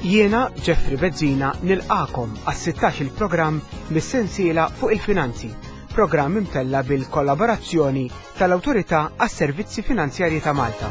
Jiena Jeffrey Bezzina nilqakom għas-16 il-programm mis-sensiela fuq il-finanzi, programm imtella bil-kollaborazzjoni tal-Awtorità għas-Servizzi Finanzjarji ta' Malta.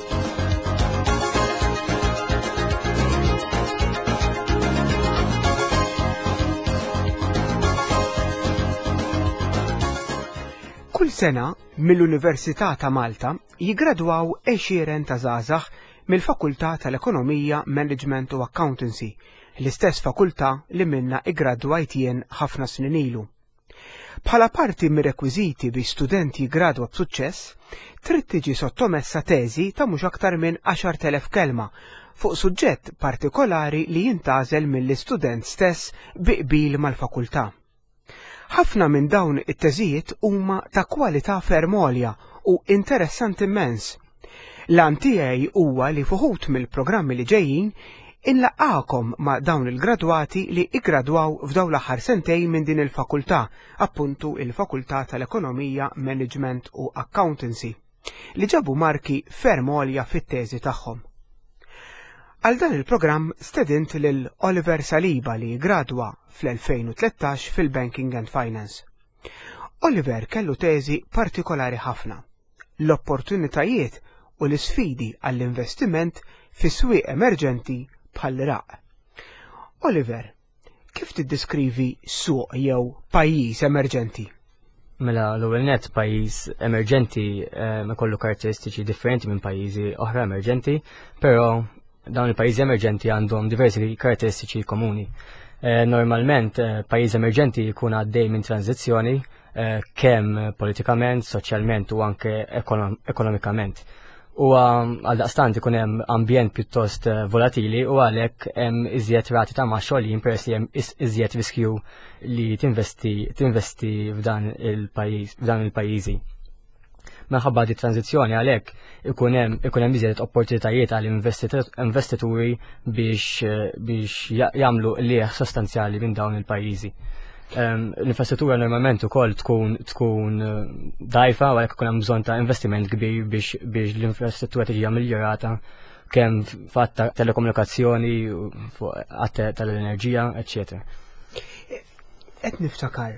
Kull sena mill-Università ta' Malta jiggradwaw 20 ta' żgħażagħ mill-Fakultà tal-Ekonomija, Management u Accountancy, l-istess fakultà li minna iggradwajt jien ħafna snin ilu. Bħala parti mir-rekwiżiti biex studenti jiggradwa b'suċċess, trid tiġi sottomessa teżi ta' mhux aktar minn 10,000 kelma fuq suġġett partikolari li jintgħażel mill-istudent stess bi qbil mal-fakultà. Ħafna minn dawn it-teżijiet huma ta' kwalità ferm għolja u interessanti immens. L-għan tiegħi huwa li fuħut mill-programmi li ġejjin inlaqgħakom ma' dawn il-gradwati li iggradwaw f'dawn l-aħħar sentejn minn din il-fakultà, appuntu il-Fakultà tal-Ekonomija, Management u Accountancy, li ġabu marki ferm għolja fit-teżi tagħhom. Għal dan il-programm stedint lil Oliver Saliba li gradwa fl-2013 fil-Banking and Finance. Oliver kellu teżi partikolari ħafna. L-opportunitajiet u l-isfidi għall-investiment fi swieq emerġenti bħall-Iraq. Oliver, kif tiddeskrivi suq jew pajjiż emerġenti? Mela l-ewwel nett pajjiż emerġenti ma kollu karatteristiċi differenti minn pajjiżi oħra emerġenti, però dawn il-pajjiżi emerġenti għandhom diversi karatteristiċi komuni. Normalment pajjiż emerġenti jkun għaddej minn tranzizzjoni kemm politikament, soċjalment u anke ekonomikament. U għal-daqstant ikun hemm ambjent pjuttost volatili u għalhekk hemm iżjed rati ta' xogħolin peress li hemm iżjed riskju li tinvesti f'dan il-pajjiżi. Minħabba di tranzizzjoni għalhekk ikun hemm iżjed opportunitajiet għal investituri biex jagħmlu lieħ sostanzjali minn dawn il-pajjiżi. L-infrastruttura normalment ukoll tkun dajfa u għalhekk ikun hemm bżonn ta' investiment kbir biex l-infrastruttura tiġi miljorata kemm fatt telekomunikazzjoni, fuq tal-enerġija, eċċetera. Qed niftakar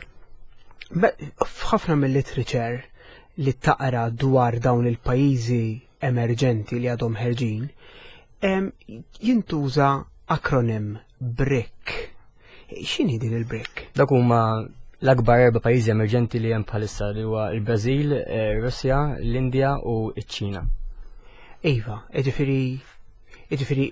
f'ħafna mill-literature li taqra dwar dawn il-pajjiżi emerġenti li għadhom ħerġin jintuża akronim BRIC. X'inhi din il-BRIC? Dak huma l-akbar 4 pajjiżi emerġenti li hemm bħalissa li huwa l-Brażil, Russja, l-Indja u ċ-Ċina. Iva, jiġifieri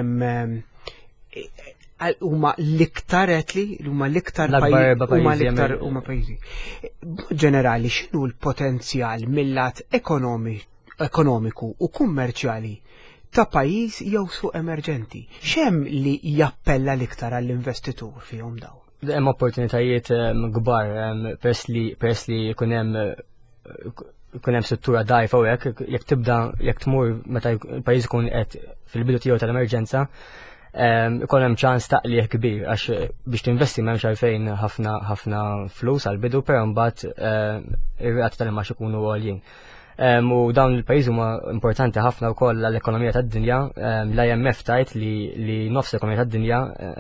huma l-iktar huma l-iktar pajjiżi. Ġenerali, x'inhu l-potenzjal mill-lat ekonomiku u kummerċjali ta' pajjiż jew suq emerġenti? X'hemm li jappella l-iktar għall-investitur fihom daw? Hemm opportunitajiet kbar peress li jkun hemm struttura dgħajfa u jekk tmur meta l-pajjiż ikun qed fil-bidu tiegħu tal-emerġenza, ikun hemm ċans taqlih kbir għax biex tinvesti m'hemmx għalfejn ħafna flus għall-bidu, però mbagħad ir-rati tal-imax ikunu għoljin. U dawn il-pajjiżi huma importanti ħafna wkoll għall-ekonomija tad-dinja. L-IMF tajt li nofs l-ekonomija tad-dinja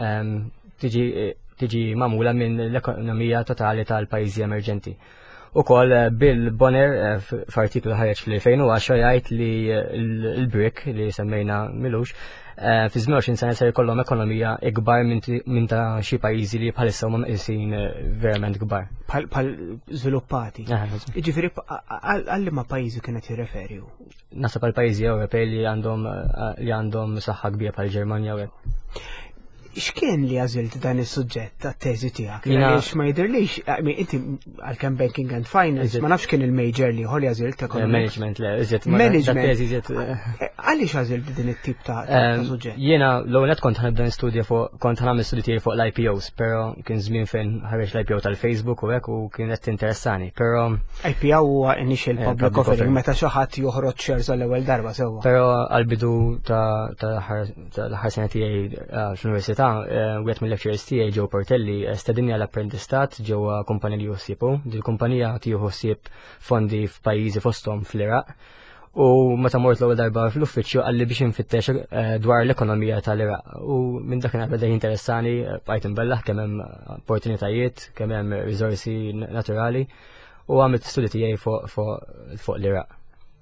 tiġi magħmula minn l-ekonomija totali tal-pajjiżi emerġenti. Ukoll Bill Bonner f'artiklu ħareġ fl-2010 jgħid li l-BRIC li semmejna milux fi 20 sena se jkollhom ekonomija ikbar minn ta' xi pajjiżi li bħalissa huma meqisin verament kbar. Bħal żviluppati. Jiġifieri għal-liema pajjiżi kienet jirreferi? Naħseb għal pajjiżi Ewropej li għandhom saħħa kbira bħal Ġermanja u hekk. X'kien li għażilt dan is-suġġett tat-teżi tiegħek? Għaliex ma jidhirlix, inti għalkemm Banking and Finance ma nafx kien il-major li ħolli għażilt Management le, iżjed Management. Għaliex għażilt din it-tip ta' suġġett? Jiena l-ewwel kont ħanibda nistudja kont ħanagħmel studji tiegħi fuq l-IPOs, però kien żmien fejn ħareġ l-IPO tal-Facebook u hekk u kien qed interessani, però IPO huwa initial public offering meta xi ħadd joħroġ shares għall-ewwel darba sewwa. Però għall-bidu tal-aħħar sena tiegħi fl-università wieħed mill-lecturers tiegħi Joe Portelli stedinni għall-apprendistat ġewwa kumpanija li jħossiebu. Dil-kumpanija tieħu ħsieb fondi f'pajjiżi fosthom fl-Iraq U meta mort l-ewwel darba fl-uffiċċju qalli biex infittex dwar l-ekonomija tal-Iraq. U minn dakinhar beda jinteressani bqajt imbellaħ kemm hemm opportunitajiet, kemm hemm riżorsi naturali u għamilt studi tiegħi fuq l-Iraq.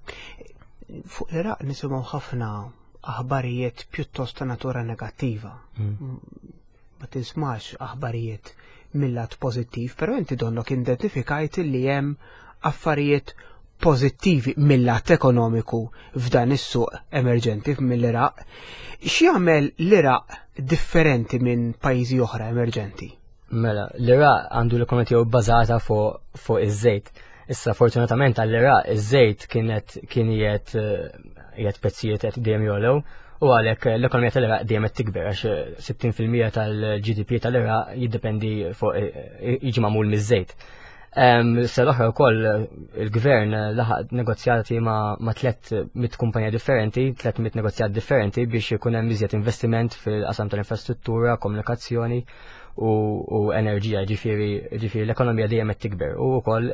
Fuq l-Iraq nisimgħu ħafna aħbarijiet pjuttost ta' natura negattiva. Ma tismax aħbarijiet mill-lat pożittiv, però inti donnok identifikajt li hemm affarijiet pożittivi mill-lat ekonomiku f'dan is-suq emerġenti mill-Iraq. X'jagħmel l-Iraq differenti minn pajjiżi oħra emerġenti? Mela, l-Iraq għandu l-ekonomija tiegħu bbażata fuq iż-żejt. Issa fortunatament għall-Iraq iż-żejt kienet prezzijiet qed dejjem jogħlew u għalhekk l-ekonomija tal-Iraq dejjem qed tikber għax 60% tal-GDP tal-Iraq jiddependi fuq jiġi magħmul miż-żejt. Issa l-oħra wkoll il-gvern laħaq negozjati ma' 300 kumpanija differenti, 300 negozjat differenti biex ikun hemm iżjed investiment fil-qasam tal-infrastruttura, komunikazzjoni u enerġija, ġifieri l-ekonomija dejjem qed tikber u wkoll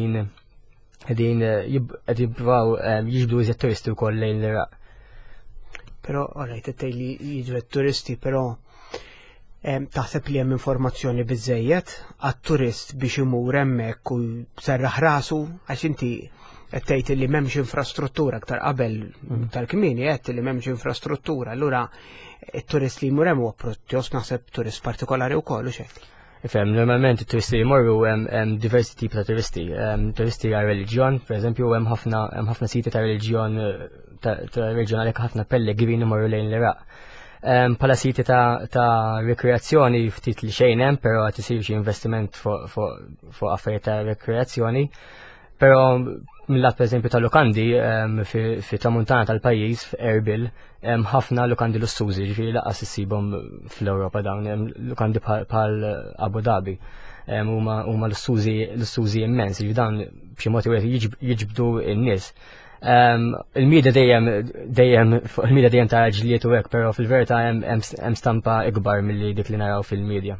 qegħdin jippruvaw jiġbdu iżjed turisti wkoll lejn l-Iraq. Però orajt li jiġu turisti, però taħseb li hemm informazzjoni biżejjed għat-turist biex imur hemmhekk u serraħ rasu għax inti qed tgħid li m'hemmx infrastruttura aktar qabel tal-kmieni qed li m'hemmx infrastruttura, allura it-turist li jmur hemm huwa pjuttost naħseb turist partikolari wkoll u xejn. Ifhem, normalment it-turisti li jmorru hemm diversi tipi ta' turisti. Turisti għal reliġjon, pereżempju hemm ħafna siti ta' reliġjon ta' reġjonali ħafna pellegrini morru lejn l-Iraq. Pala siti ta' rekreazzjoni ftit li xejn hemm, però qed isir xi investiment fuq affarijiet ta' rekreazzjoni. Però mill-lat pereżempju ta' lukandi fi tramuntana tal-pajjiż f'Erbil hemm ħafna lukandi lussużi, ġifieri laqas issibhom fl-Ewropa dawn hemm lukandi bħal Abu Dhabi. Huma lussużi immens, ġifieri dawn b'xi mod jiġbdu n-nies. Il-mida dejjem ta' ġliet u hekk, però fil-verità hemm stampa ikbar milli dik li naraw fil-medja.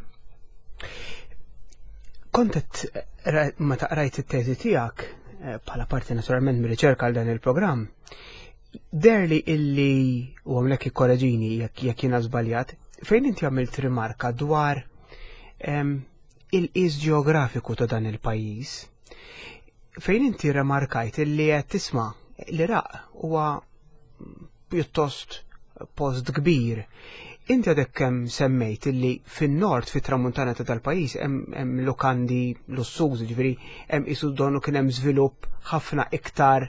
Kontet meta qrajt it-teżi tiegħek bħala parti naturalment mir-riċerka għal dan il-programm, derli illi u għamlek ikkoreġini jekk jiena żbaljat, fejn inti għamilt rimarka dwar il-qis ġeografiku ta' dan il-pajjiż, fejn inti remarkajt illi qed tisma' l-Iraq huwa pjuttost post kbir. Inti għadek kemm semmejt illi fin-nord fit-tramuntana ta' tal-pajjiż hemm lukandi lussużi, ġifieri hemm qisu donnu kien hemm żvilupp ħafna iktar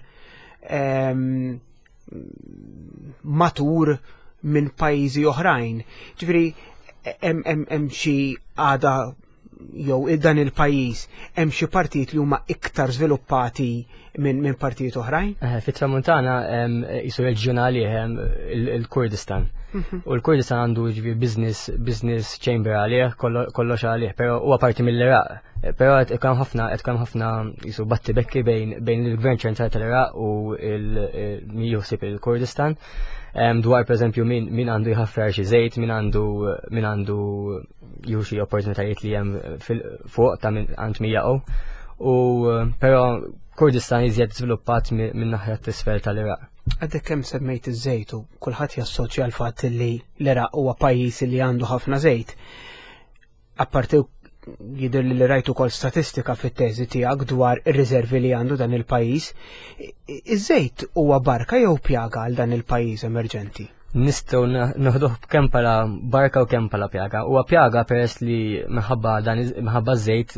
matur minn pajjiżi oħrajn. Ġifieri hemm xi għada jew dan il-pajjiż hemm xi partijiet li huma iktar żviluppati minn partijiet oħrajn? Fit-tramuntana qisu reġjonali il-Kurdistan. U l-Kurdistan għandu business chamber għalih, kollox għalih, pero huwa parti mill-Iraq. Pero qed kemm ħafna jisu batti bekki bejn il-Gvern ċentrali tal-Iraq u il-Mijusib il-Kurdistan. Dwar pereżempju min għandu jħaffar xi żejt, min għandu jew xi opportunitajiet li hemm fuq ta' għand mijaqgħu. Pero Kurdistan iżjed żviluppat minn naħja t-isfel tal-Iraq. Għaddek kemm semmejt iż-żejt u kulħadd jassoċja l-fatt li l-Iraq huwa pajjiż li għandu ħafna żejt. Apparti jidher li rajtu kol statistika fit-teżi tiegħek dwar ir-riservi li għandu dan il-pajjiż. Iż-żejt huwa barka jew pjaga għal dan il-pajjiż emerġenti? Nistgħu noħduh kemm bħala barka u kemm bħala pjaga. Huwa pjaga peress li minħabba żejt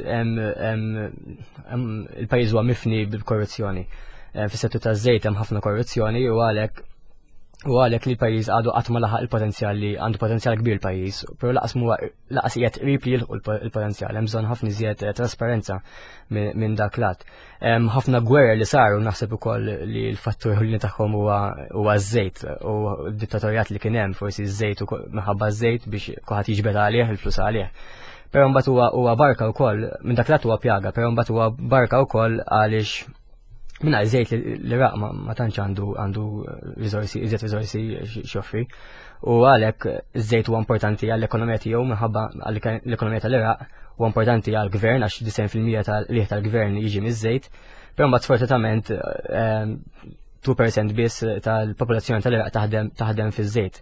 il-pajjiż huwa mifni bil-korruzzjoni. Fis-settur taż-żejt hemm ħafna korruzzjoni u għalhekk li l-pajjiż għadu qatt ma laħaq il-potenzjal li għandu potenzjal kbir il-pajjiż, però laqas qiegħed qrib li jilħu il-potenzjal, hemm bżonn ħafna iżjed trasparenza minn dak lat. Ħafna gwerer li saru naħseb ukoll li l-fattur ħolli tagħhom huwa ż-żejt u d-dittatorjat li kien hemm forsi ż-żejt u minħabba ż-żejt biex kulħadd jiġbed għalih il-flus għalih. Però mbagħad huwa barka wkoll, minn dak lat huwa pjaga, però mbagħad huwa barka wkoll għaliex minna iżejt l-Iraq ma tantx għandu iżjed riżorsi xoffri u għalhekk iż-żejt huwa importanti għall-ekonomija tiegħu minħabba l-ekonomija tal-Iraq huwa importanti għall-gvern għax 90% tal-liħ tal-gvern jiġi miż-żejt, però mbagħad sfortunatament 2% biss tal-popolazzjoni tal-Iraq taħdem fiż-żejt.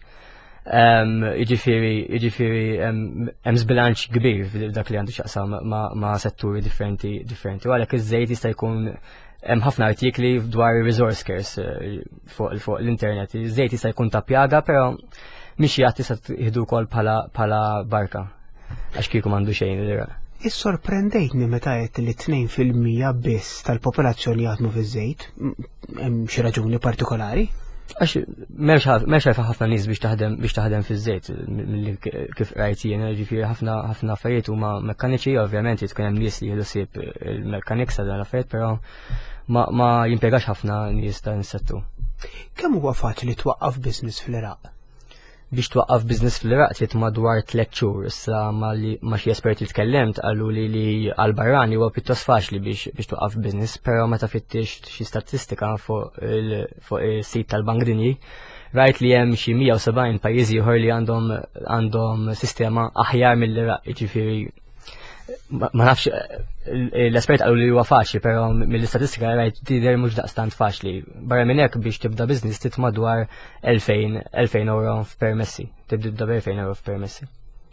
Jiġifieri hemm żbilanċ kbir f'dak li għandu x'aqsam ma' setturi differenti. U għalhekk iż-żejt jista' jkun hemm ħafna artikli dwar resource scarce fuq l-internet. Iż-żejt jista' jkun ta' pjaga, però mixjat tista' tieħdu wkoll bħala barka għax kieku m'għandu xejn l-Iraq. Issorprendejtni meta qed li 2% biss tal-popolazzjoni jaħdmu fiż-żejt. Hemm xi raġuni partikolari? Għax m'hemmx ħafna nies biex taħdem fiż-żejt kif rajt jien, ġifieri ħafna affarijiet huma mekkaniċi, ovvjament tkun hemm nies li jieħdu ssieb il-mechanics ta' dan l-affarijiet, però ma jimpjegax ħafna nies dan is-settur. Kemm huwa faċli twaqqaf business fl-Iraq? Biex twaqqaf business fl-Iraq trid madwar 3 xhur. Issa ma xi esperti tkellemt qalu li għall-barrani huwa pjuttost faċli biex twaqqaf business, però meta fittix xi statistika fuq is-sit tal-Bank Dinji rajt li hemm xi 170 pajjiżi ieħor li għandhom sistema aħjar mill-Iraq, jiġifieri ma nafx l-espert qalu li huwa faċli, però mill-istatistika rajt tidher mhux daqstant faċli. Barra minn hekk biex tibda business trid madwar 2000 euro f'permessi. Tibda b'2000 euro f'permessi.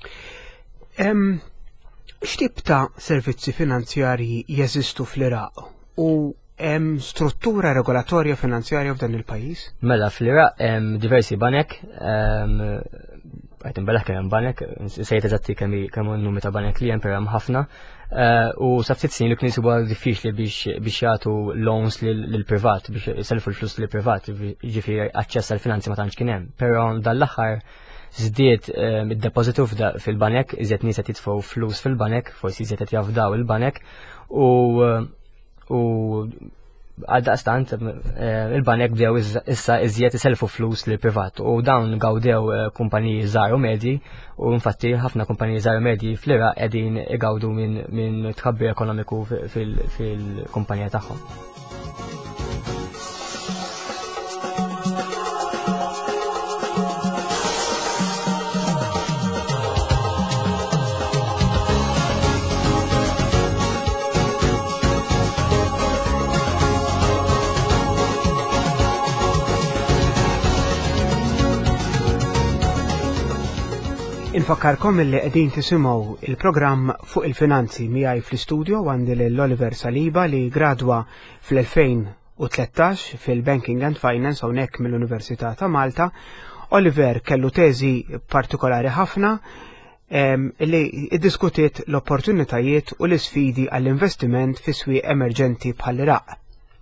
X'tip ta' servizzi finanzjarji jeżistu fl-Iraq u hemm struttura regolatorja finanzjarja f'dan il-pajjiż? Mela fl-Iraq hemm diversi banek, għajt imbellaħ kemm banek, sejt eżatti kemm n-numri ta' banek li hemm però hemm ħafna. U sa ftit snin li kien huwa diffiċli biex jagħtu loans lill-privat, biex iselfu l-flus lill-privat, jiġifieri aċċess għall finanzi ma tantx kien hemm. Però dan l-aħħar żdied id-depożitu fil-banek, iżjed nies qed jitfgħu flus fil-banek, forsi iżjed qed jafdaw il-banek u għaldaqstant il-banek bdew issa iżjed iselfu flus li privat u dawn gawdew kumpaniji żgħar u medji u infatti ħafna kumpaniji żgħar u medji fl-Iraq qegħdin igawdu minn tkabbir ekonomiku fil-kumpanija tagħhom. Infakkarkom li qegħdin tisimgħu il-programm fuq il-finanzi miegħi fl-istudio għandi l-Oliver Saliba li gradwa fl-2013 fil-Banking and Finance hawnhekk mill-Università ta' Malta. Oliver kellu teżi partikolari ħafna li iddiskutiet l-opportunitajiet u l-isfidi għall-investiment fi swieq emerġenti bħall-Iraq.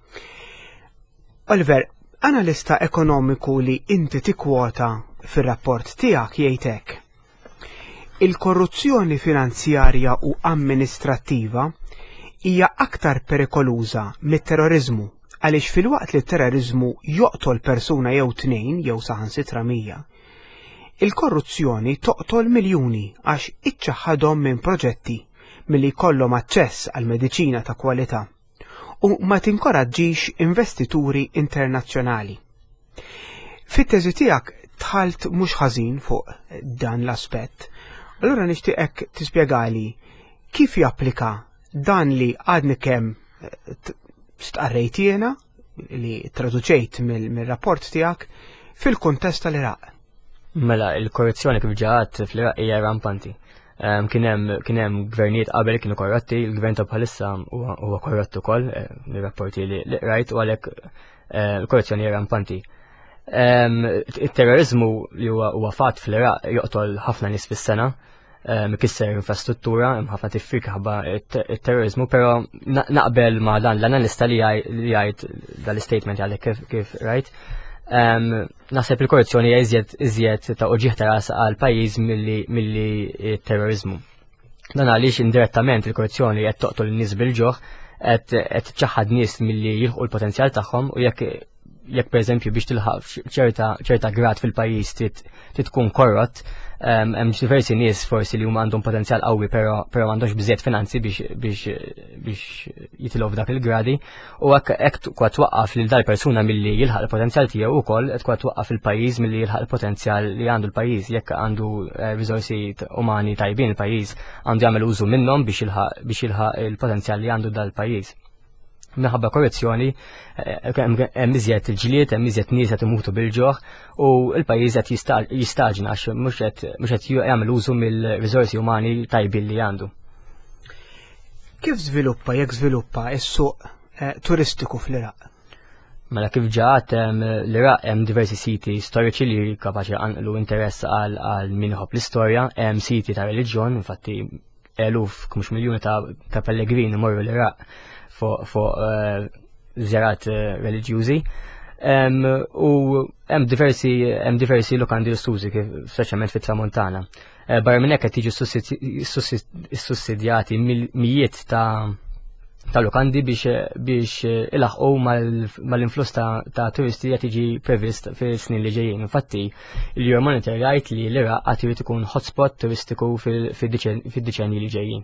Oliver, analista ekonomiku li inti tikkwota fir-rapport tiegħek jgħid hekk: il-korruzzjoni finanzjarja u amministrattiva hija aktar perikoluża mit-terrorizmu għaliex filwaqt li t-terrorizmu joqtol persuna jew tnejn jew saħansitra 100, il-korruzzjoni toqtol miljuni għax iċċaħħadhom minn proġetti milli jkollhom aċċess għal mediċina ta' kwalità u ma tinkoraġġix investituri internazzjonali. Fit-teżi tiegħek tħalt mhux ħażin fuq dan l-aspett. Allura nixtieqek tispjegali kif japplika dan li għadni kemm stqarrejt jiena li traduċejt mill-rapport tiegħek fil-kuntest tal-Iraq. Mela, il-korruzzjoni kif ġaħat fl-Iraq hija rampanti. Kien hemm gvernijiet qabel kienu korrotti, il-gvern ta' bħalissa huwa korrott ukoll, mir-rapporti li rajt u għalhekk il-korruzzjoni hija rampanti. Il-terrorizmu li huwa fatt fl-Iraq joqtol ħafna nies fis-sena, mikisser infrastruttura, ħafna tiffik ħabba il-terrorizmu, pero naqbel ma dan l-analista li jgħid dal-statement għalek kif rajt. Naħseb il-korruzzjoni iżjed ta' uġieħ ta' ras għal pajjiż milli terrorizmu. Dan għaliex indirettament il-korruzzjoni qed toqtol n-nies bil-ġoħ, qed tċaħħad nies milli jilħu l-potenzjal tagħhom u jekk pereżempju biex tilħaq ċerta grad fil-pajjiż trid tkun korrott, hemm diversi nies forsi li huma għandhom potenzjal qawwi però m'għandhomx biżżejjed finanzi biex jitilgħu f'dak il-gradi u hekk kwa twaqqaf lil dal persuna milli jilħaq il-potenzjal tiegħu wkoll qed kwa twaqqaf il-pajjiż milli jilħaq il-potenzjal li għandu l-pajjiż. Jekk għandu riżorsi umani tajbin il-pajjiż għandu jagħmel użu minnhom biex jilħaq il-potenzjal li għandu dal-pajjiż. minħabba korruzzjoni hemm iżjed ġlied, hemm iżjed nies qed imutu bil-ġuħ u l-pajjiż qed jistaġna għax mhux qed jagħmel użu mill-riżorsi umani tajbin li għandu. Kif jekk żviluppa s-suq turistiku fl-Iraq? Mela kif ġaħat l-Iraq hemm diversi siti storiċi li kapaċi għanqlu interess għal min iħobb l-istorja, hemm siti ta' reliġjon, infatti eluf mhux miljuni ta' pellegrini morru l-Iraq fuq żjarat reliġjużi. U hemm diversi lokandi l-istużi speċjalment fit-Tramuntana. Barra minn hekk qed jiġu sussidjati mijiet ta' lokandi biex ilaħqu mal-influss ta' turisti qed jiġi previst fis-snin li ġejjin. Infatti, il-Euromonitor jgħid li l-Iraq qatt irid ikun hotspot turistiku fid-deċenji li ġejjin.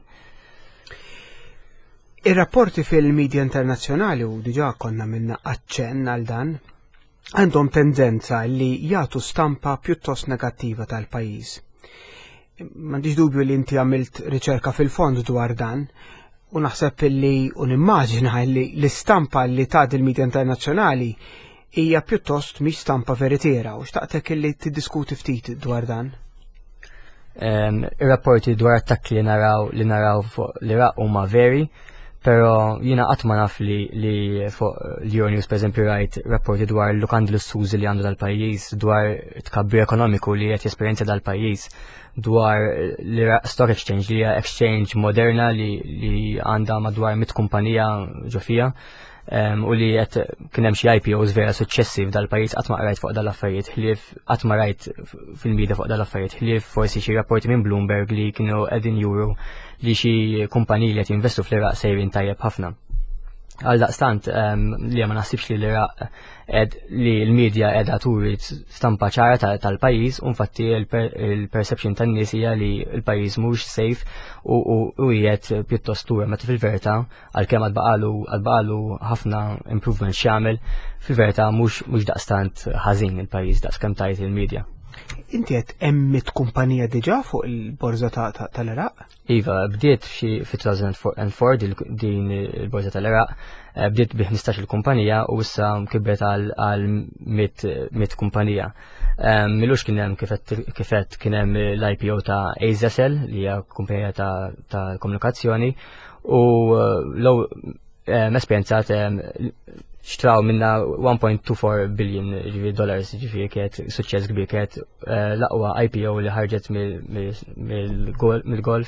Ir-rapporti fil-medja internazzjonali u diġà konna minna aċċenn għal dan għandhom tendenza li jagħtu stampa pjuttost negattiva tal-pajjiż. M'għandix dubju li inti għamilt riċerka fil-fond dwar dan, u naħseb li nimmaġina li l-istampa li tagħti il-medja internazzjonali hija pjuttost mhix stampa veritiera u xtaqtek li tiddiskuti ftit dwar dan. Ir-rapporti dwar attakki li naraw fuq l-Iraq huma veri, però jiena qatt ma naf li fuq l-Euronews pereżempju rajt rapporti dwar l-lukandi lussużi li għandu dal-pajjiż, dwar tkabbir ekonomiku li qed jesperjenza dal-pajjiż, dwar l-Iraq Stock Exchange li hija exchange moderna li għandha madwar 100 kumpanija ġofija u li qed kien hemm xi IPOs vera suċċessi f'dal-pajjiż qatt ma qrajt fuq dal-affarijiet ħlief qatt ma rajt fil-media fuq dal-affarijiet ħlief forsi xi rapporti minn Bloomberg li kienu qegħdin juru li xi kumpaniji li qed jinvestu fl-Iraq sejrin tajjeb ħafna. Għal daqstant li ma naħsibx li l-Iraq li l-medja qiegħda turi stampa ċara tal-pajjiż u infatti il-perception tan-nies hija li l-pajjiż mhux safe u qiegħed pjuttost lura meta fil-verità għalkemm għadbaqalu ħafna improvement x'jagħmel fil-verità mhux daqstant ħażin il-pajjiż daqskemm tajt il-medja. Inti qed hemm kumpanija diġà fuq il-borża tal-Iraq? Iva, bdiet fi 2004 din il-borża tal-Iraq, bdiet bi 15 kumpanija u issa kibret għal 100 kumpanija. Milux kien hemm kifet kien hemm l-IPO ta' Azazel li hija kumpanija ta' komunikazzjoni u esperjenzat xtraw minna 1.24 billion dollars ġifiri kiet suċċess kbir kiet l-aqwa IPO li ħarġet mill-golf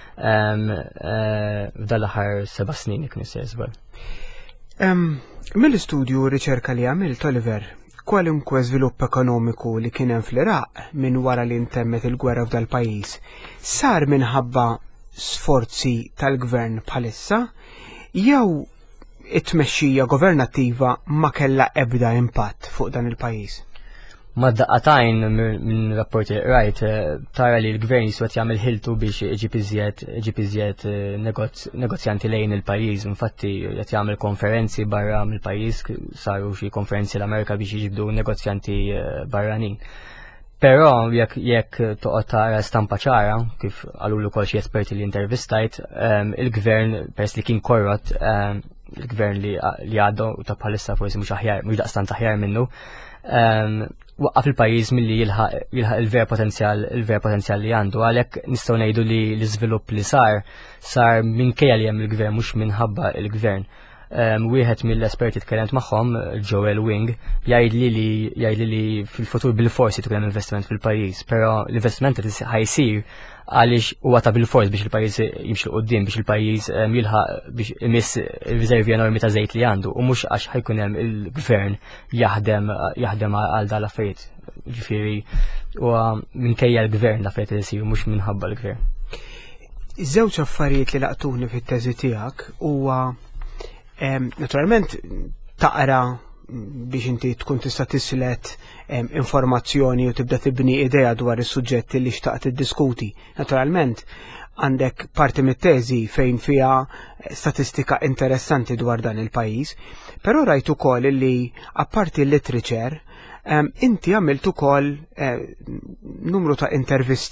f'dal-aħħar 7 snin kienu sejżbar. Mill-istudju riċerka li għamilt Oliver, kwalunkwe żvilupp ekonomiku li kien hemm fl-Iraq minn wara li ntemmet il-gwerra f'dal-pajjiż sar minħabba sforzi tal-gvern bħalissa jew it-tmexxija governattiva ma kellha ebda impatt fuq dan il-pajjiż. Ma daqqatajn minn rapporti rajt tara li l-gvern jiswet jagħmel ħiltu biex iġib iżjed negozjanti lejn il-pajjiż. Infatti qed jagħmel konferenzi barra mill-pajjiż, saru xi konferenzi l-Amerika biex jiġibdu negozjanti barranin. Però jekk toqgħod tara stampa ċara, kif għalulu kol xi esperti li intervistajt, il-gvern peress li kien korrott il-gvern li għaddu ta' bħalissa forsi mhux daqstant aħjar minnu, waqqaf il-pajjiż milli jilħaq il-ver potenzjal li għandu, għalhekk nistgħu ngħidu li l-iżvilupp li sar minkejja li hemm il-gvern mhux minħabba il-gvern. Wieħed mill-esperti tkellimt magħhom, Joel Wing, jgħidli li fil-futur bil-forsi tkun hemm investiment fil-pajjiż, però l-investiment ħajsir għaliex huwa ta' bil-fors biex il-pajjiż jimxi qudiem biex il-pajjiż jilħaq biex imiss il-riservi enormi ta' żejt li għandu u mhux għax ħajkun hemm il-gvern jaħdem għal dal affarijiet. Ġifieri huwa minkejja l-gvern l-affarijiet li jsiru mhux minħabba l-gvern. Iż-żewġ affarijiet li laqtuni fit-teżi tiegħek huwa naturalment taqra biex inti tkun tista' tislet informazzjoni u tibda tibni idea dwar is-suġġetti li xtaqt tiddiskuti. Naturalment għandek parti mit-teżi fejn fiha statistika interessanti dwar dan il-pajjiż, però rajt ukoll li apparti l-literature inti għamilt ukoll numru ta' intervisti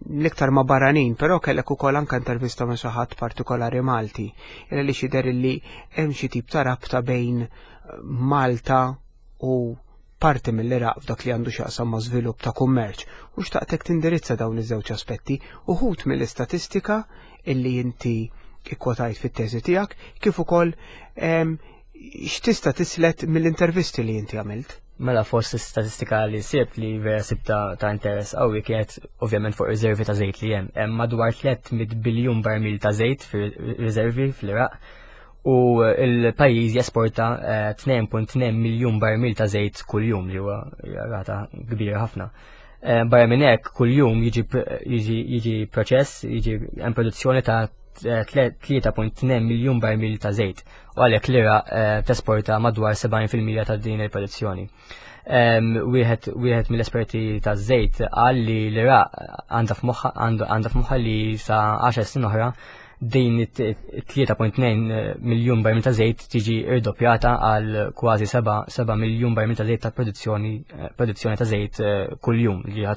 l-iktar ma' barranin, però kellek ukoll anke intervista ma' xi ħadd partikolari Malti. Li xider li hemm xi tip ta' rabta bejn Malta u parti mill-Iraq f'dak li għandu x'aqsam ma' żvilupp ta' kummerċ. U xtaqtek tindirizza dawn iż-żewġ aspetti uħud mill-istatistika illi inti ikkwotajt fit-teżi tiegħek kif ukoll x'tista' tislet mill-intervisti li inti għamilt. Mela fost statistika li sibt li vera sibta ta' interess qawwi kienet ovvjament fuq riservi ta' żejt li hemm madwar 300 biljun barmil ta' żejt fir-riservi fl-Iraq u l-pajjiż jesporta 2.2 miljun barmil ta' żejt kuljum li huwa rata kbira ħafna. Barra minn hekk kuljum jiġi proċess, hemm produzzjoni ta' 3.2 miljun barmil ta' żejt u għalhekk l-Iraq tesporta madwar 70% ta' din il-produzzjoni. Wieħed mill-esperti ta' żejt qal li l-Iraq għandha f'moħħha li sa 10 snin oħra din 3.2 miljun barmil ta' żejt tiġi irdoppjata għal kważi 7 miljun barmil ta' żejt ta' produzzjoni ta' żejt kuljum li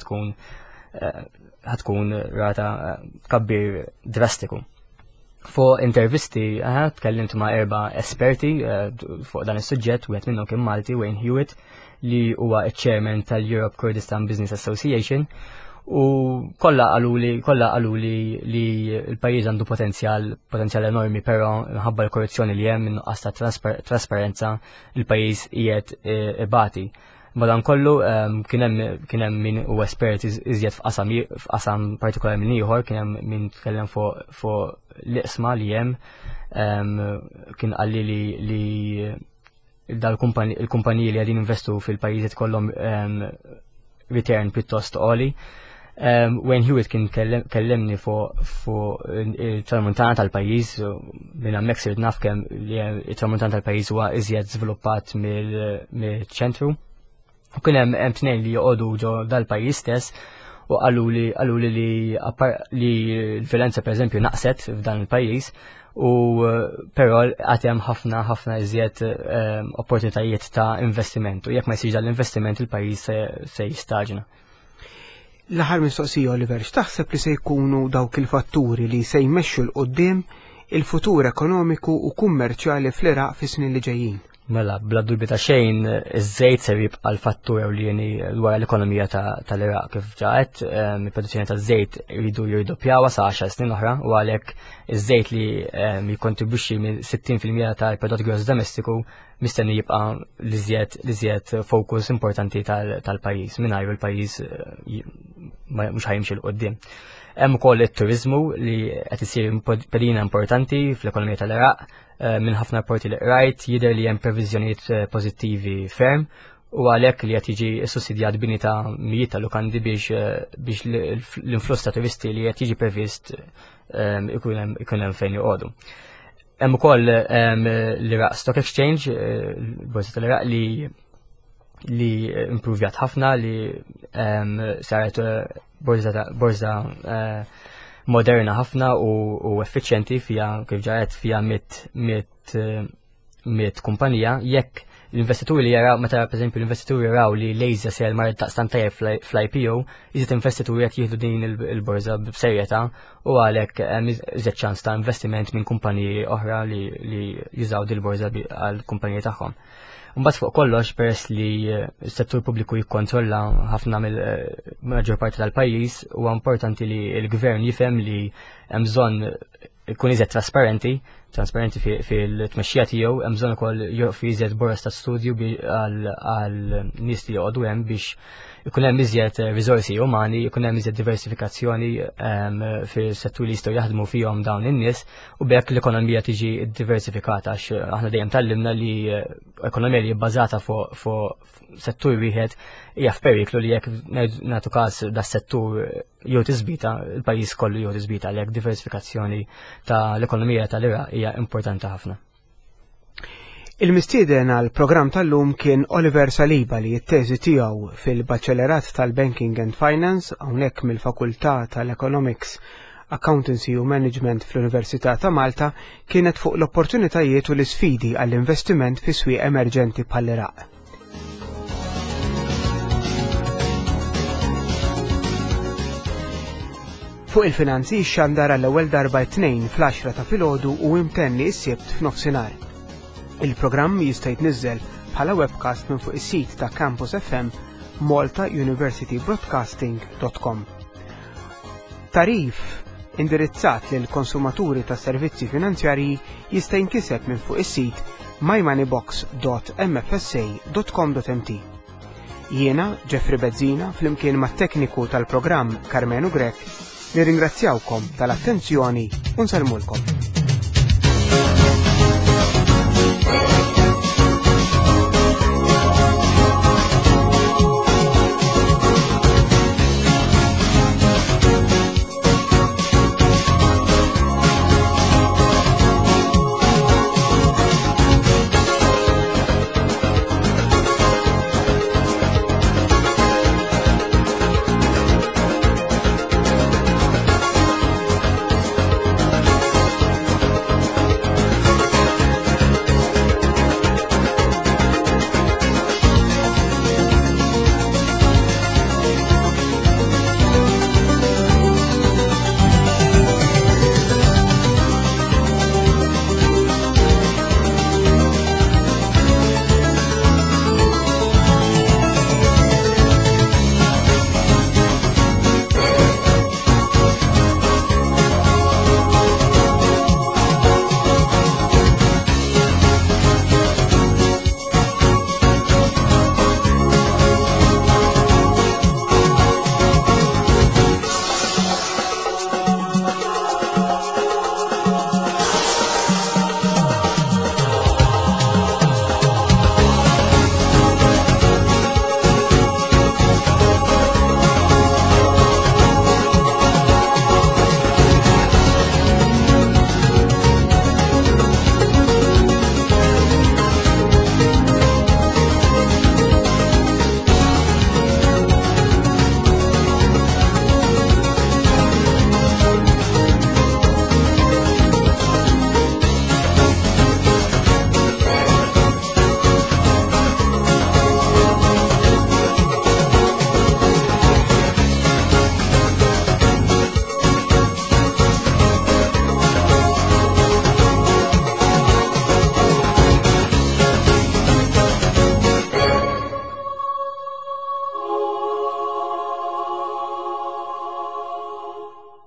ħatkun rata kabbir drastiku. Fuq intervisti, tkellimt ma' 4 esperti fuq dan is-suġġett, wieħed minnhom kien Malti, Wayne Hewitt, li huwa ċ-chairman tal-Europe Kurdistan Business Association, u kollha qaluli li l-pajjiż għandu potenzjal enormi, però minħabba l-korruzzjoni li hemm minnuqqas ta' trasparenza il-pajjiż qiegħed ibati. Madankollu kien hemm min huwa espert iżjed f'qasam partikolari minn ieħor, kien hemm min tkellem fuq l-iqsma li hemm, kien qalli li il-kumpaniji li qegħdin investu fil-pajjiżi tkollhom return pjuttost għoli. Wayne Hewitt kien kellemni fuq il-tramuntana tal-pajjiż, minn hemmhekk sirt naf kemm li il-tramuntana tal-pajjiż huwa iżjed żviluppat mill-ċentru. U kien hemm tnejn li joqogħdu ġo dal-pajjiż stess u qaluli li l-violenza pereżempju naqset f'dan il-pajjiż u però għad hemm ħafna iżjed opportunitajiet ta' investiment u jekk ma jsirx dal-investiment il-pajjiż se jistaġna. L-aħħar mistoqsija Oliver, x'taħseb li se jkunu dawk il-fatturi li se jmexxu l qudiem il-futur ekonomiku u kummerċjali fl-Iraq fis-snin li ġejjin? Mela, bla dubju ta' xejn, iż-żejt se jibqa' l-fattur ewlieni dwar l-ekonomija tal-Iraq kif ġaqet, il-produzzjoni ta' żejt iridu jirdoppjawha sa 10 snin oħra u għalhekk iż-żejt li jikkontribwixxi minn 60% tal-prodott gross domestiku mistenni jibqa' l-iżjed fokus importanti tal-pajjiż mingħajr il-pajjiż mhux ħajimxi l qudiem. Hemm ukoll it-turiżmu li qed isir pedina importanti fl-ekonomija tal-Iraq minn ħafna rapporti li qrajt jidher li hemm previżjonijiet pożittivi ferm u għalhekk li qed jiġi sussidjat bini ta' mijiet ta' lukandi biex l-influss ta' turisti li qed jiġi previst ikun hemm fejn joqogħdu. Hemm ukoll l-Iraq Stock Exchange, il-Borsa tal-Iraq li improvjat ħafna li saret borza moderna ħafna u effiċjenti fija kif ġaret fija mit kumpanija jekk l-investituri li jaraw meta pereżempju l-investituri jaraw li Lejza se marret taqstan tajjeb fl-IPO, iżjed investituri qed jieħdu din il-borza b'serjetà u għalhekk hemm iżjed ċans ta' investiment minn kumpaniji oħra li jużaw din il-borza għall kumpaniji tagħhom. Mbagħad fuq kollox peress li s-settur pubbliku jikkontrolla ħafna mill-maġġor parti tal-pajjiż huwa importanti li l-gvern jifhem li hemm bżonn ikun iżjed trasparenti fil-tmexxija tiegħu, hemm bżonn ukoll joqfi iżjed boros ta' studju għal nies li joqogħdu hemm biex ikun hemm iżjed riżorsi umani, ikun hemm iżjed diversifikazzjoni fis-settur li jistgħu jaħdmu fihom dawn in-nies u bekk l-ekonomija tiġi diversifikata għax aħna dejjem tallimna li ekonomija li bbażata fuq settur wieħed hija f'periklu li jekk nagħtu każ das-settur jew tiżbita, il-pajjiż kollu jew tiżbita għalhekk diversifikazzjoni tal-ekonomija tal-Iraq hija importanti ħafna. Il-mistieden għal programm tal-lum kien Oliver Saliba li t-teżi tiegħu fil-Baċċelerat tal-Banking and Finance hawnhekk mill-Fakultà tal-Economics, Accountancy u Management fl-Università ta' Malta kienet fuq l-opportunitajiet u l-isfidi għall-investiment fi swieq emerġenti bħall-Iraq. Fuq il-finanzi xandara l-ewwel darba t-tnejn fl-10 ta' filgħodu u imtenni s-sibt f'nofsinhar. Il-programm jista' jitniżżel bħala webcast minn fuq is-sit ta' Campus FM maltauniversitybroadcasting.com. Tarif indirizzat lil konsumaturi ta' servizzi finanzjarji jista' jinkiseb minn fuq is-sit mymoneybox.mfsa.com.mt. Jiena, Jeffrey Bezzina, flimkien mat-tekniku tal-programm Carmenu Grek, nirringrazzjawkom tal-attenzjoni u nsellmulkom.